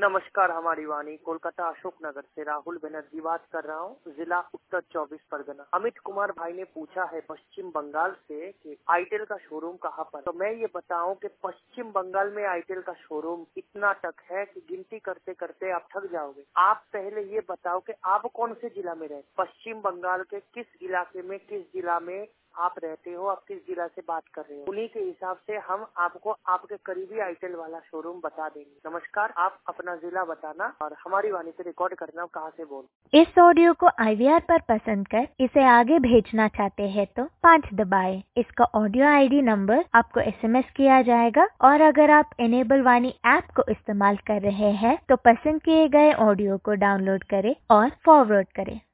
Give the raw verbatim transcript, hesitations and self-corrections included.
नमस्कार, हमारी वाणी कोलकाता अशोक नगर से राहुल बनर्जी बात कर रहा हूँ, जिला उत्तर चौबीस परगना। अमित कुमार भाई ने पूछा है पश्चिम बंगाल से कि आईटेल का शोरूम कहाँ पर। तो मैं ये बताऊं कि पश्चिम बंगाल में आईटेल का शोरूम इतना तक है कि गिनती करते करते आप थक जाओगे। आप पहले ये बताओ कि आप कौन से जिला में रहते, पश्चिम बंगाल के किस इलाके में, किस जिला में आप रहते हो, आप किस जिला से बात कर रहे हो। उन्हीं के हिसाब से हम आपको आपके करीबी आईटेल वाला शोरूम बता देंगे। नमस्कार, आप अपना जिला बताना और हमारी वाणी से रिकॉर्ड करना कहाँ से बोल। इस ऑडियो को आईवीआर पर पसंद कर इसे आगे भेजना चाहते हैं तो पाँच दबाएं। इसका ऑडियो आईडी नंबर आपको एसएमएस किया जाएगा और अगर आप एनेबल वाणी ऐप को इस्तेमाल कर रहे हैं तो पसंद किए गए ऑडियो को डाउनलोड करें और फॉरवर्ड करें।